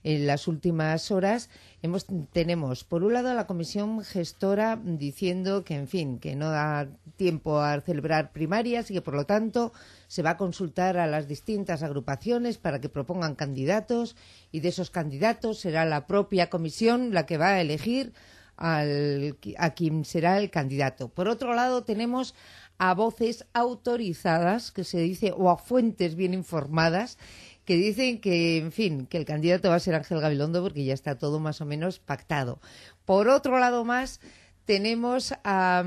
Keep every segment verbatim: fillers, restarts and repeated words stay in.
en las últimas horas hemos, tenemos, por un lado, a la comisión gestora diciendo que, en fin, que no da tiempo a celebrar primarias y que, por lo tanto, se va a consultar a las distintas agrupaciones para que propongan candidatos y de esos candidatos será la propia comisión la que va a elegir al, a quien será el candidato. Por otro lado, tenemos a voces autorizadas, que se dice, o a fuentes bien informadas, que dicen que, en fin, que el candidato va a ser Ángel Gabilondo porque ya está todo más o menos pactado. Por otro lado más, tenemos a,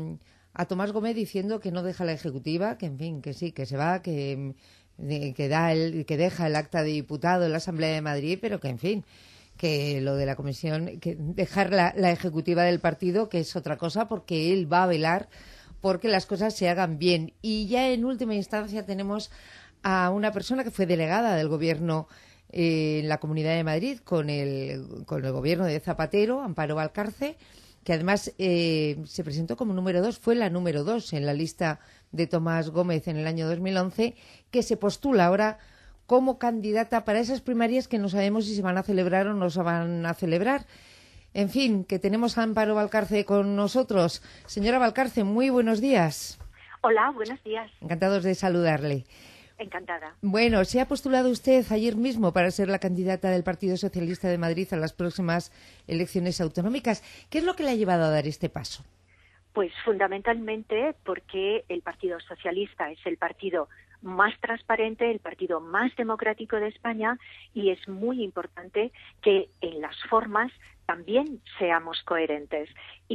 a Tomás Gómez diciendo que no deja la ejecutiva, que en fin, que sí, que se va, que, que, da el, que deja el acta de diputado en la Asamblea de Madrid, pero que, en fin, que lo de la comisión, que dejar la, la ejecutiva del partido, que es otra cosa, porque él va a velar porque las cosas se hagan bien. Y ya en última instancia tenemos a una persona que fue delegada del Gobierno eh, en la Comunidad de Madrid con el, con el Gobierno de Zapatero, Amparo Valcarce, que además eh, se presentó como número dos, fue la número dos en la lista de Tomás Gómez en el año dos mil once, que se postula ahora como candidata para esas primarias que no sabemos si se van a celebrar o no se van a celebrar. En fin, que tenemos a Amparo Valcarce con nosotros. Señora Valcarce, muy buenos días. Hola, buenos días. Encantados de saludarle. Encantada. Bueno, se ha postulado usted ayer mismo para ser la candidata del Partido Socialista de Madrid a las próximas elecciones autonómicas. ¿Qué es lo que le ha llevado a dar este paso? Pues fundamentalmente porque el Partido Socialista es el partido más transparente, el partido más democrático de España y es muy importante que en las formas también seamos coherentes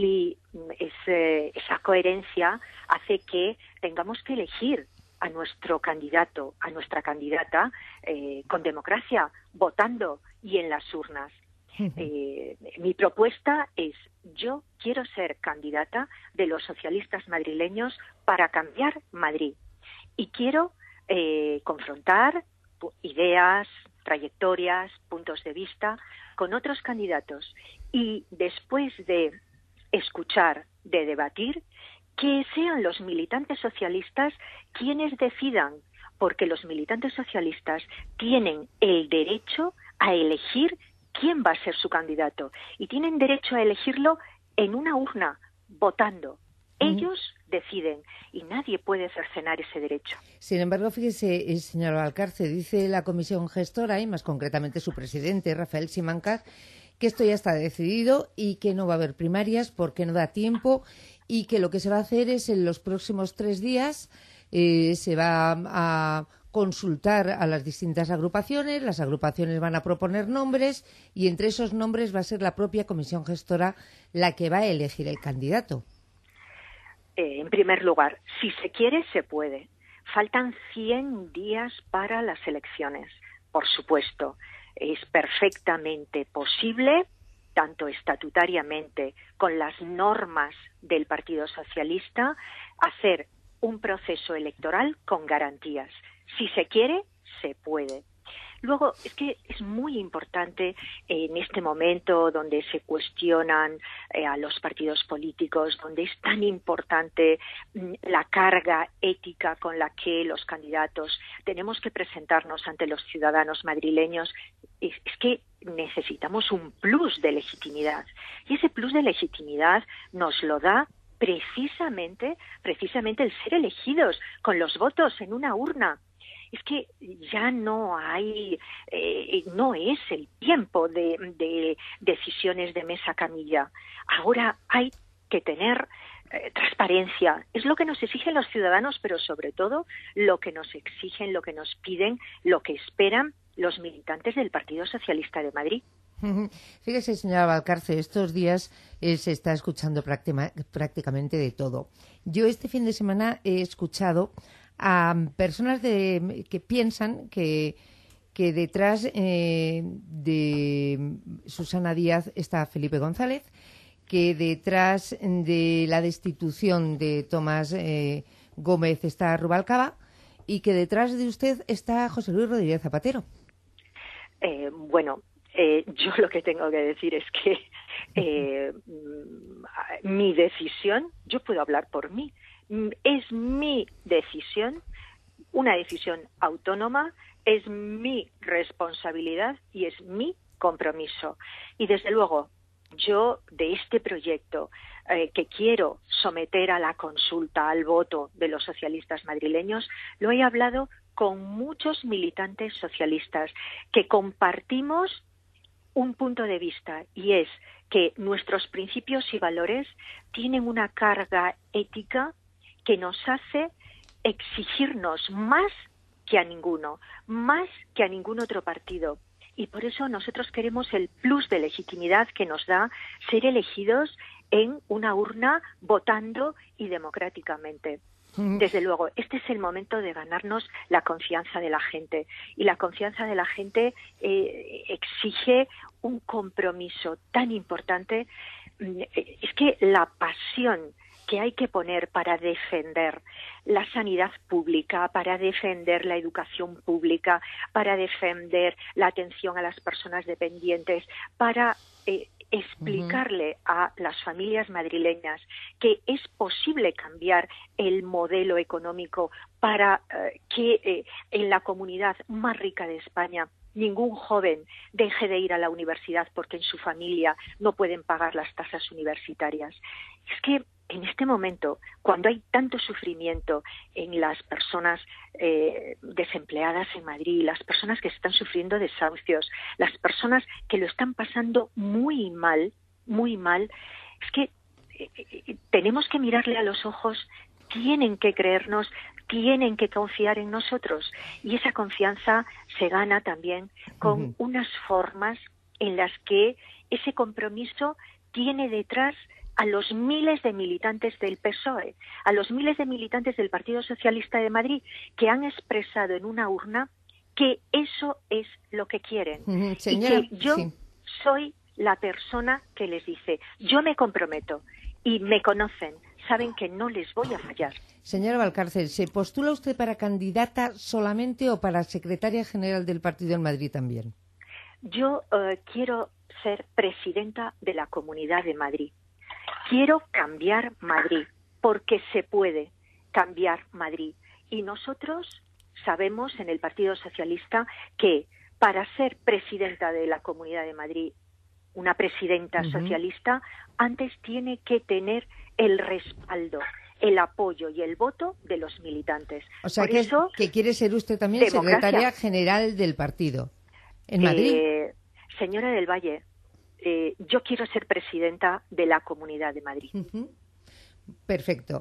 y ese, esa coherencia hace que tengamos que elegir a nuestro candidato, a nuestra candidata eh, con democracia, votando y en las urnas. Eh, mi propuesta es, yo quiero ser candidata de los socialistas madrileños para cambiar Madrid y quiero eh, confrontar ideas, trayectorias, puntos de vista con otros candidatos y después de escuchar, de debatir, que sean los militantes socialistas quienes decidan, porque los militantes socialistas tienen el derecho a elegir quién va a ser su candidato y tienen derecho a elegirlo en una urna, votando. Ellos deciden y nadie puede cercenar ese derecho. Sin embargo, fíjese, señora Valcarce, dice la comisión gestora y más concretamente su presidente, Rafael Simancas, que esto ya está decidido y que no va a haber primarias porque no da tiempo y que lo que se va a hacer es en los próximos tres días eh, se va a consultar a las distintas agrupaciones, las agrupaciones van a proponer nombres y entre esos nombres va a ser la propia comisión gestora la que va a elegir el candidato. Eh, en primer lugar, si se quiere, se puede. Faltan cien días para las elecciones, por supuesto. Es perfectamente posible, tanto estatutariamente con las normas del Partido Socialista, hacer un proceso electoral con garantías. Si se quiere, se puede. Luego, es que es muy importante eh, en este momento donde se cuestionan eh, a los partidos políticos, donde es tan importante mm, la carga ética con la que los candidatos tenemos que presentarnos ante los ciudadanos madrileños, es, es que necesitamos un plus de legitimidad. Y ese plus de legitimidad nos lo da precisamente, precisamente el ser elegidos con los votos en una urna. Es que ya no hay, eh, no es el tiempo de, de decisiones de mesa camilla. Ahora hay que tener eh, transparencia. Es lo que nos exigen los ciudadanos, pero sobre todo lo que nos exigen, lo que nos piden, lo que esperan los militantes del Partido Socialista de Madrid. Fíjese, señora Valcarce, estos días eh, se está escuchando prácticamente de todo. Yo este fin de semana he escuchado a personas de, que piensan que, que detrás eh, de Susana Díaz está Felipe González, que detrás de la destitución de Tomás eh, Gómez está Rubalcaba y que detrás de usted está José Luis Rodríguez Zapatero. Eh, bueno, eh, yo lo que tengo que decir es que eh, mi decisión, yo puedo hablar por mí, es mi decisión, una decisión autónoma es mi responsabilidad y es mi compromiso. Y desde luego, yo de este proyecto eh, que quiero someter a la consulta, al voto de los socialistas madrileños, lo he hablado con muchos militantes socialistas que compartimos un punto de vista, y es que nuestros principios y valores tienen una carga ética que nos hace exigirnos más que a ninguno, más que a ningún otro partido. Y por eso nosotros queremos el plus de legitimidad que nos da ser elegidos en una urna votando y democráticamente. Desde luego, este es el momento de ganarnos la confianza de la gente. Y la confianza de la gente eh, exige un compromiso tan importante. Es que la pasión que hay que poner para defender la sanidad pública, para defender la educación pública, para defender la atención a las personas dependientes, para eh, explicarle uh-huh. a las familias madrileñas que es posible cambiar el modelo económico para eh, que eh, en la comunidad más rica de España ningún joven deje de ir a la universidad porque en su familia no pueden pagar las tasas universitarias. Es que en este momento, cuando hay tanto sufrimiento en las personas eh, desempleadas en Madrid, las personas que están sufriendo desahucios, las personas que lo están pasando muy mal, muy mal, es que eh, tenemos que mirarle a los ojos, tienen que creernos, tienen que confiar en nosotros. Y esa confianza se gana también con uh-huh. unas formas en las que ese compromiso tiene detrás a los miles de militantes del P S O E, a los miles de militantes del Partido Socialista de Madrid que han expresado en una urna que eso es lo que quieren. Uh-huh. Señora, y que yo sí. soy la persona que les dice, yo me comprometo y me conocen, saben que no les voy a fallar. Señora Valcárcel, ¿se postula usted para candidata solamente o para secretaria general del partido en Madrid también? Yo uh, quiero ser presidenta de la Comunidad de Madrid. Quiero cambiar Madrid, porque se puede cambiar Madrid. Y nosotros sabemos en el Partido Socialista que para ser presidenta de la Comunidad de Madrid, una presidenta uh-huh. socialista, antes tiene que tener el respaldo, el apoyo y el voto de los militantes. O sea, Por que, eso, que quiere ser usted también democracia. Secretaria general del partido en Madrid. Eh, señora del Valle, eh, yo quiero ser presidenta de la Comunidad de Madrid. Uh-huh. Perfecto.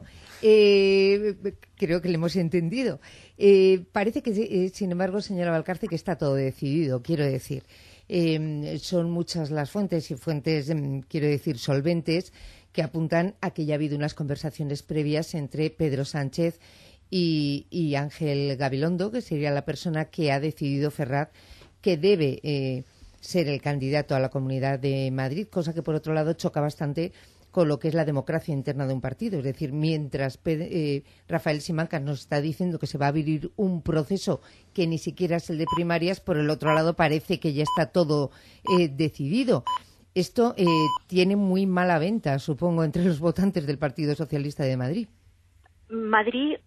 Eh, creo que le hemos entendido. Eh, parece que, eh, sin embargo, señora Valcárcel, que está todo decidido, quiero decir. Eh, son muchas las fuentes y fuentes, eh, quiero decir, solventes, que apuntan a que ya ha habido unas conversaciones previas entre Pedro Sánchez y, y Ángel Gabilondo, que sería la persona que ha decidido Ferraz que debe eh, ser el candidato a la Comunidad de Madrid, cosa que, por otro lado, choca bastante con lo que es la democracia interna de un partido. Es decir, mientras eh, Rafael Simancas nos está diciendo que se va a abrir un proceso que ni siquiera es el de primarias, por el otro lado parece que ya está todo eh, decidido. Esto eh, tiene muy mala venta, supongo, entre los votantes del Partido Socialista de Madrid. Madrid,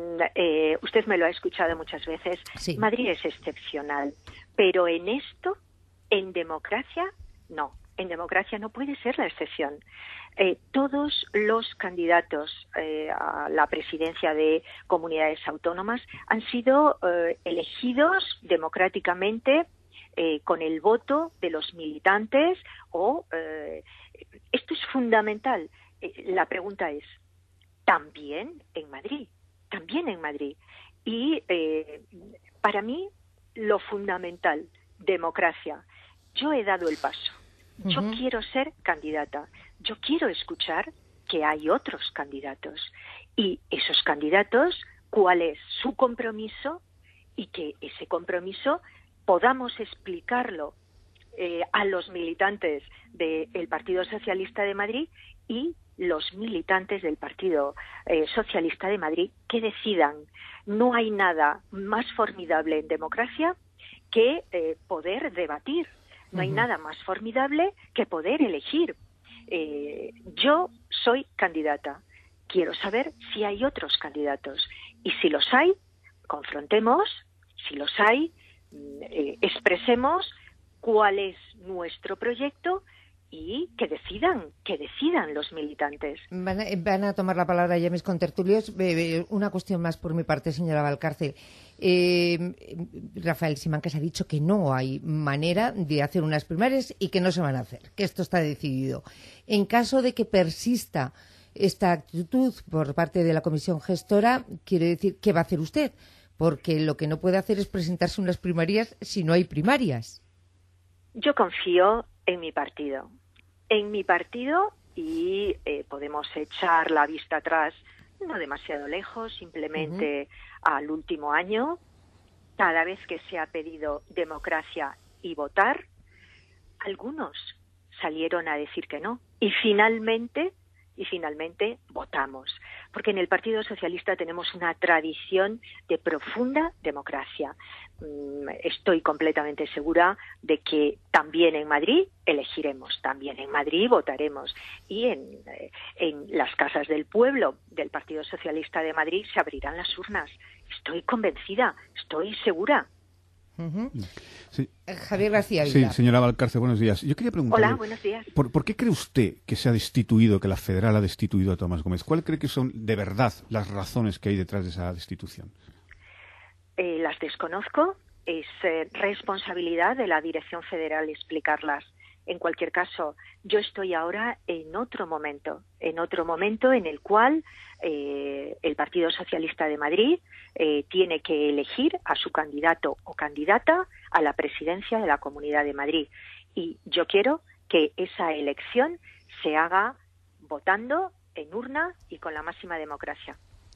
eh, usted me lo ha escuchado muchas veces, sí. Madrid es excepcional, pero en esto, en democracia, no. En democracia no puede ser la excepción. Eh, todos los candidatos eh, a la presidencia de comunidades autónomas han sido eh, elegidos democráticamente eh, con el voto de los militantes o eh, esto es fundamental. Eh, la pregunta es, ¿también en Madrid? También en Madrid. Y eh, para mí lo fundamental, democracia. Yo he dado el paso. Yo uh-huh. quiero ser candidata. Yo quiero escuchar que hay otros candidatos. Y esos candidatos, cuál es su compromiso y que ese compromiso podamos explicarlo eh, a los militantes del Partido Socialista de Madrid y los militantes del Partido eh, Socialista de Madrid que decidan. No hay nada más formidable en democracia que eh, poder debatir. No hay uh-huh. nada más formidable que poder elegir. Eh, yo soy candidata. Quiero saber si hay otros candidatos. Y si los hay, confrontemos. Si los hay, eh, expresemos cuál es nuestro proyecto y que decidan, que decidan los militantes. Van a, van a tomar la palabra ya mis contertulios. Eh, una cuestión más por mi parte, señora Valcárcel. Eh, Rafael Simancas ha dicho que no hay manera de hacer unas primarias y que no se van a hacer, que esto está decidido. En caso de que persista esta actitud por parte de la comisión gestora, quiere decir, ¿qué va a hacer usted? Porque lo que no puede hacer es presentarse unas primarias si no hay primarias. Yo confío en mi partido. En mi partido y eh, podemos echar la vista atrás, no demasiado lejos, simplemente uh-huh. al último año. Cada vez que se ha pedido democracia y votar, algunos salieron a decir que no. Y finalmente, y finalmente votamos. Porque en el Partido Socialista tenemos una tradición de profunda democracia. Estoy completamente segura de que también en Madrid elegiremos, también en Madrid votaremos y en, en las casas del pueblo del Partido Socialista de Madrid se abrirán las urnas. Estoy convencida, estoy segura. Uh-huh. Sí. Javier García Vila. Sí, señora Valcárcel, buenos días. Yo quería preguntarle, hola, buenos días. ¿por, ¿por qué cree usted que se ha destituido, que la Federal ha destituido a Tomás Gómez? ¿Cuál cree que son de verdad las razones que hay detrás de esa destitución? Eh, las desconozco, es eh, responsabilidad de la Dirección Federal explicarlas. En cualquier caso, yo estoy ahora en otro momento, en otro momento en el cual eh, el Partido Socialista de Madrid eh, tiene que elegir a su candidato o candidata a la presidencia de la Comunidad de Madrid. Y yo quiero que esa elección se haga votando en urna y con la máxima democracia.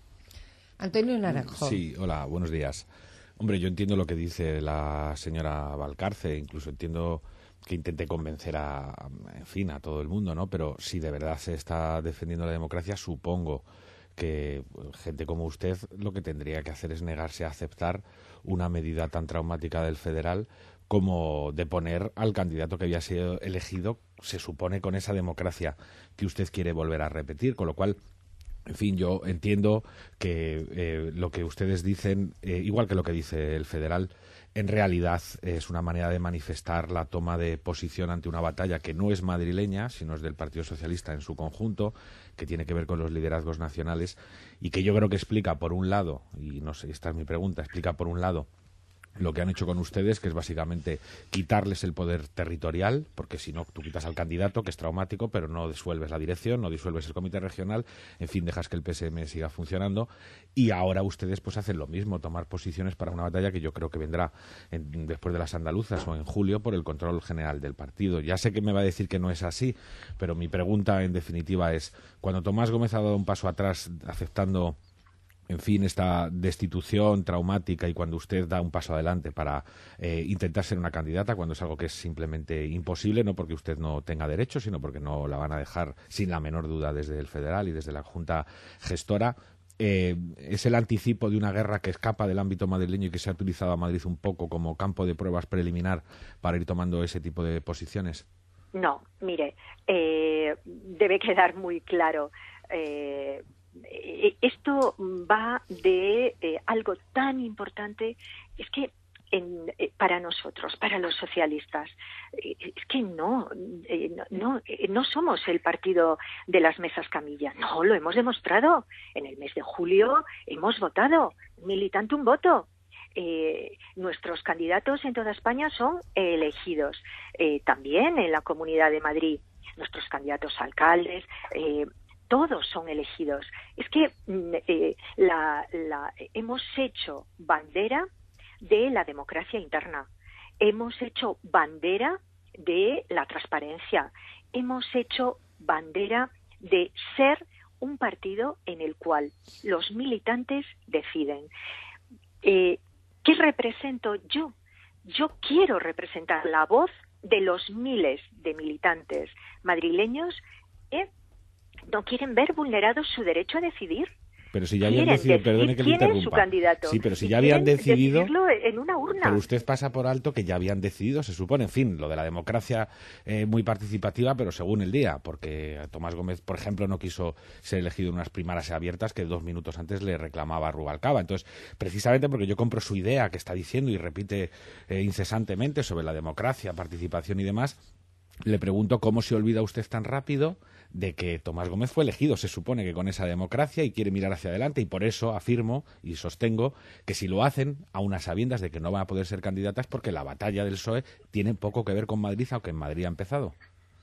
Antonio Naranjo. Sí, hola, buenos días. Hombre, yo entiendo lo que dice la señora Valcárcel, incluso entiendo que intente convencer a, en fin, a todo el mundo, ¿no? Pero si de verdad se está defendiendo la democracia, supongo que gente como usted lo que tendría que hacer es negarse a aceptar una medida tan traumática del federal como deponer al candidato que había sido elegido, se supone, con esa democracia que usted quiere volver a repetir, con lo cual, en fin, yo entiendo que eh, lo que ustedes dicen, eh, igual que lo que dice el federal, en realidad es una manera de manifestar la toma de posición ante una batalla que no es madrileña, sino es del Partido Socialista en su conjunto, que tiene que ver con los liderazgos nacionales y que yo creo que explica, por un lado, y no sé, esta es mi pregunta, explica por un lado lo que han hecho con ustedes, que es básicamente quitarles el poder territorial, porque si no, tú quitas al candidato, que es traumático, pero no disuelves la dirección, no disuelves el comité regional, en fin, dejas que el P S M siga funcionando, y ahora ustedes pues hacen lo mismo, tomar posiciones para una batalla que yo creo que vendrá en, después de las andaluzas o en julio por el control general del partido. Ya sé que me va a decir que no es así, pero mi pregunta en definitiva es, cuando Tomás Gómez ha dado un paso atrás aceptando, en fin, esta destitución traumática, y cuando usted da un paso adelante para eh, intentar ser una candidata, cuando es algo que es simplemente imposible, no porque usted no tenga derecho, sino porque no la van a dejar sin la menor duda desde el federal y desde la Junta Gestora, eh, ¿es el anticipo de una guerra que escapa del ámbito madrileño y que se ha utilizado a Madrid un poco como campo de pruebas preliminar para ir tomando ese tipo de posiciones? No, mire, eh, debe quedar muy claro. Eh, Esto va de eh, algo tan importante, es que en, eh, para nosotros, para los socialistas, eh, es que no, eh, no, no, eh, no somos el partido de las mesas camilla, no, lo hemos demostrado. En el mes de julio hemos votado, militante un voto. Eh, nuestros candidatos en toda España son elegidos, eh, también en la Comunidad de Madrid, nuestros candidatos a alcaldes, eh, todos son elegidos. Es que eh, la, la, hemos hecho bandera de la democracia interna, hemos hecho bandera de la transparencia, hemos hecho bandera de ser un partido en el cual los militantes deciden. Eh, ¿Qué represento yo? Yo quiero representar la voz de los miles de militantes madrileños eh, no quieren ver vulnerado su derecho a decidir. Pero si ya habían decidido, perdone que le interrumpa. ¿Quién es su candidato? Sí, pero si ya habían decidido, decirlo en una urna. Pero usted pasa por alto que ya habían decidido, se supone, en fin, lo de la democracia eh, muy participativa, pero según el día, porque Tomás Gómez, por ejemplo, no quiso ser elegido en unas primarias abiertas que dos minutos antes le reclamaba a Rubalcaba. Entonces, precisamente porque yo compro su idea que está diciendo y repite eh, incesantemente sobre la democracia, participación y demás, le pregunto cómo se olvida usted tan rápido de que Tomás Gómez fue elegido, se supone que con esa democracia, y quiere mirar hacia adelante, y por eso afirmo y sostengo que si lo hacen, a unas sabiendas de que no van a poder ser candidatas, porque la batalla del P S O E tiene poco que ver con Madrid, aunque en Madrid ha empezado.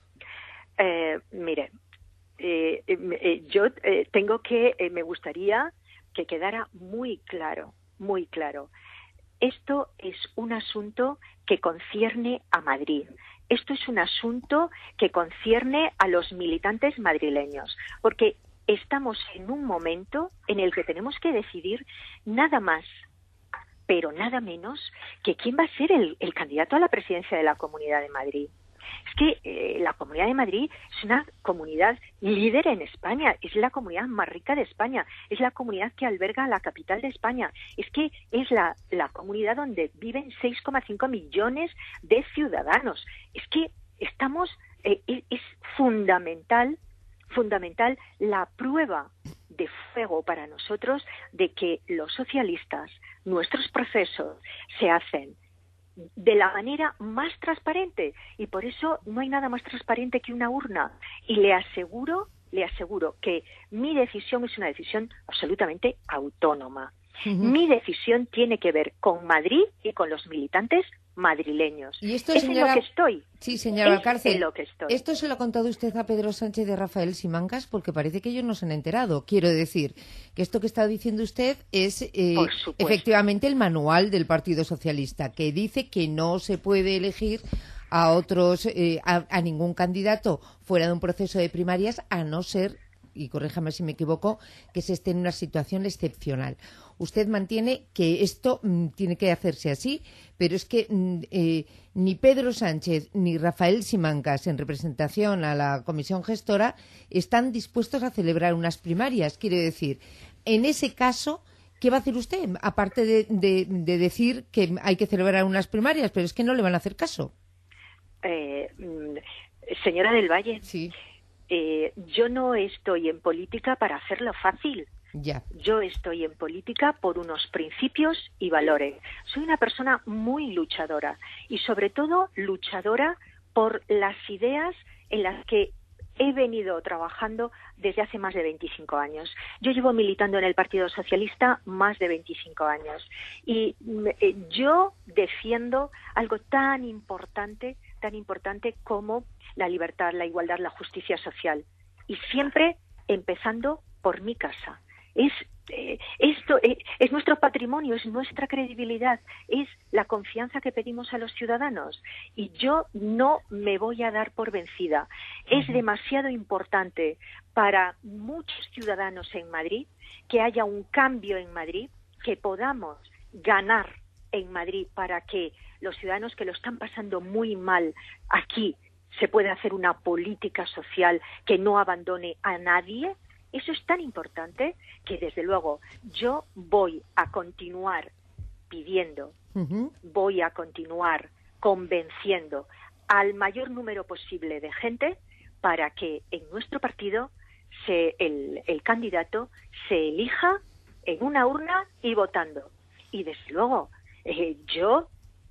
Eh, mire, eh, eh, yo eh, tengo que, eh, me gustaría que quedara muy claro, muy claro. Esto es un asunto que concierne a Madrid. Esto es un asunto que concierne a los militantes madrileños, porque estamos en un momento en el que tenemos que decidir nada más, pero nada menos, que quién va a ser el, el candidato a la presidencia de la Comunidad de Madrid. Es que eh, la Comunidad de Madrid es una comunidad líder en España, es la comunidad más rica de España, es la comunidad que alberga la capital de España, es que es la, la comunidad donde viven seis coma cinco millones de ciudadanos. Es que estamos, eh, es, es fundamental, fundamental la prueba de fuego para nosotros de que los socialistas, nuestros procesos se hacen de la manera más transparente, y por eso no hay nada más transparente que una urna, y le aseguro, le aseguro que mi decisión es una decisión absolutamente autónoma. Uh-huh. Mi decisión tiene que ver con Madrid y con los militantes madrileños. Y esto, es señora... en lo que estoy. Sí, señora Valcárcel, en lo que estoy. ¿Esto se lo ha contado usted a Pedro Sánchez y a Rafael Simancas? Porque parece que ellos no se han enterado. Quiero decir que esto que está diciendo usted es eh, efectivamente el manual del Partido Socialista, que dice que no se puede elegir a otros, eh, a, a ningún candidato fuera de un proceso de primarias, a no ser, y corríjame si me equivoco, que se esté en una situación excepcional. Usted mantiene que esto mm, tiene que hacerse así, pero es que mm, eh, ni Pedro Sánchez ni Rafael Simancas, en representación a la comisión gestora, están dispuestos a celebrar unas primarias. Quiere decir, en ese caso, ¿qué va a hacer usted? Aparte de, de, de decir que hay que celebrar unas primarias, pero es que no le van a hacer caso. Eh, señora del Valle, sí. eh, yo no estoy en política para hacerlo fácil. Ya. Yo estoy en política por unos principios y valores. Soy una persona muy luchadora y sobre todo luchadora por las ideas en las que he venido trabajando desde hace más de veinticinco años. Yo llevo militando en el Partido Socialista más de veinticinco años y eh, yo defiendo algo tan importante, tan importante como la libertad, la igualdad, la justicia social, y siempre empezando por mi casa. Es eh, esto eh, es nuestro patrimonio, es nuestra credibilidad, es la confianza que pedimos a los ciudadanos, y yo no me voy a dar por vencida. Es demasiado importante para muchos ciudadanos en Madrid que haya un cambio en Madrid, que podamos ganar en Madrid para que los ciudadanos que lo están pasando muy mal aquí se pueda hacer una política social que no abandone a nadie. Eso es tan importante que, desde luego, yo voy a continuar pidiendo, uh-huh. voy a continuar convenciendo al mayor número posible de gente para que en nuestro partido se, el, el candidato se elija en una urna y votando. Y, desde luego, eh, yo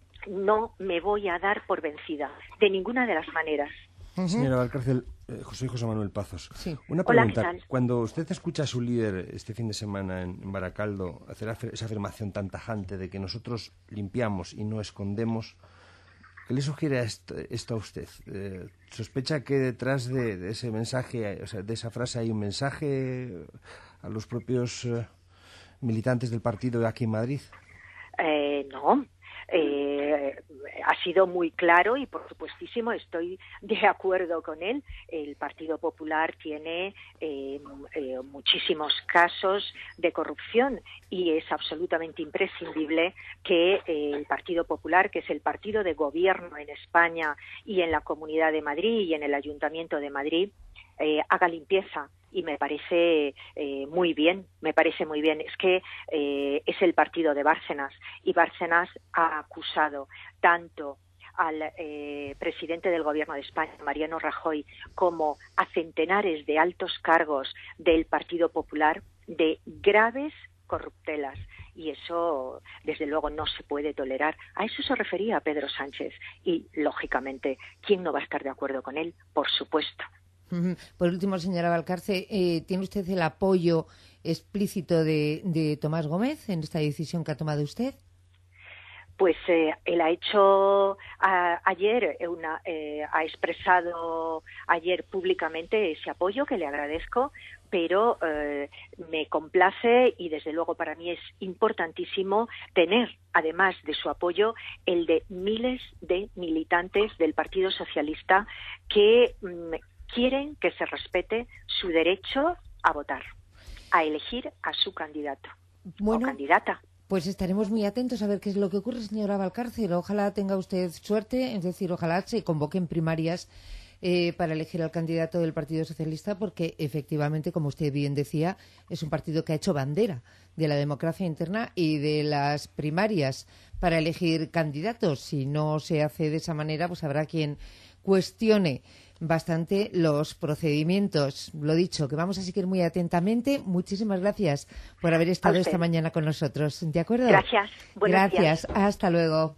no me voy a dar por vencida de ninguna de las maneras. Uh-huh. Señora Valcárcel, eh, José José Manuel Pazos, sí. Una pregunta. Hola, cuando usted escucha a su líder este fin de semana en, en Baracaldo hacer esa afirmación tan tajante de que nosotros limpiamos y no escondemos, ¿qué le sugiere a esto, esto a usted? Eh, ¿Sospecha que detrás de, de ese mensaje, o sea, de esa frase, hay un mensaje a los propios eh, militantes del partido aquí en Madrid? Eh, no. Eh, ha sido muy claro y, por supuestísimo, estoy de acuerdo con él. El Partido Popular tiene eh, eh, muchísimos casos de corrupción y es absolutamente imprescindible que eh, el Partido Popular, que es el partido de gobierno en España y en la Comunidad de Madrid y en el Ayuntamiento de Madrid, eh, haga limpieza y me parece eh, muy bien, me parece muy bien. Es que eh, es el partido de Bárcenas y Bárcenas ha acusado tanto al eh, presidente del Gobierno de España, Mariano Rajoy, como a centenares de altos cargos del Partido Popular de graves corruptelas. Y eso, desde luego, no se puede tolerar. A eso se refería Pedro Sánchez. Y, lógicamente, ¿quién no va a estar de acuerdo con él? Por supuesto. Por último, señora Valcarce, eh, ¿tiene usted el apoyo explícito de, de Tomás Gómez en esta decisión que ha tomado usted? Pues eh, él ha hecho a, ayer, una, eh, ha expresado ayer públicamente ese apoyo que le agradezco, pero eh, me complace y desde luego para mí es importantísimo tener, además de su apoyo, el de miles de militantes del Partido Socialista que mm, quieren que se respete su derecho a votar, a elegir a su candidato bueno, o candidata. Pues estaremos muy atentos a ver qué es lo que ocurre, señora Valcárcel. Ojalá tenga usted suerte, es decir, ojalá se convoquen primarias eh, para elegir al candidato del Partido Socialista, porque efectivamente, como usted bien decía, es un partido que ha hecho bandera de la democracia interna y de las primarias para elegir candidatos. Si no se hace de esa manera, pues habrá quien cuestione bastante los procedimientos. Lo dicho, que vamos a seguir muy atentamente. Muchísimas gracias por haber estado esta mañana con nosotros. ¿De acuerdo? Gracias. Buenos Gracias. días. Hasta luego.